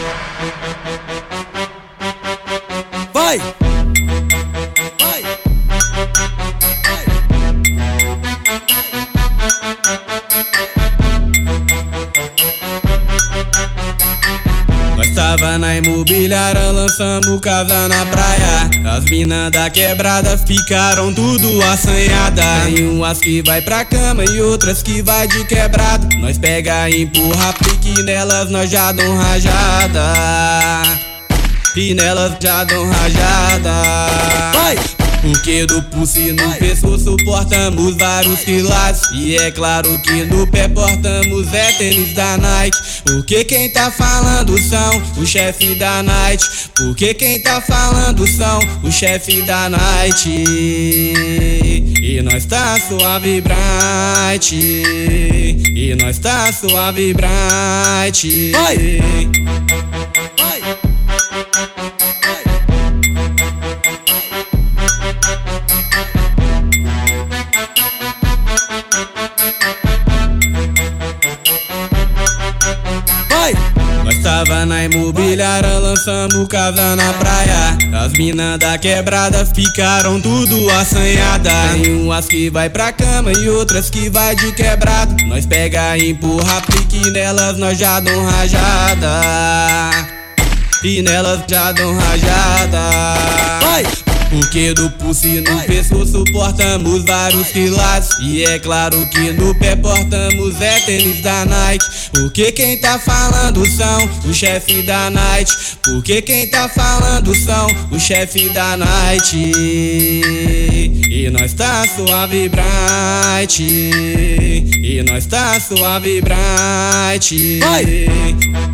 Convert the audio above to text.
Vai! Nós tava na imobiliária, lançamos casa na praia. As minas da quebrada ficaram tudo assanhada. Tem umas que vai pra cama e outras que vai de quebrado. Nós pega e empurra pique, nelas nós já dão rajada. E nelas já dão rajada. Vai! Porque do pulse no pescoço portamos vários quilates. E é claro que no pé portamos tênis da Nike. Porque quem tá falando são o chefe da night. Porque quem tá falando são o chefe da night. E nós tá suave bright. E nós tá suave bright. Vai! Nós tava na imobiliária, lançamos casa na praia. As minas da quebrada ficaram tudo assanhada. Tem umas que vai pra cama e outras que vai de quebrado. Nós pega e empurra pique, nelas nós já dão rajada. E nelas já dão rajada. Vai! Porque do pulse no pescoço portamos vários quilates. E é claro que no pé portamos tênis da Nike. Porque quem tá falando são o chefe da night. Porque quem tá falando são o chefe da night. E nós tá suave bright. E nós tá suave bright. Vai!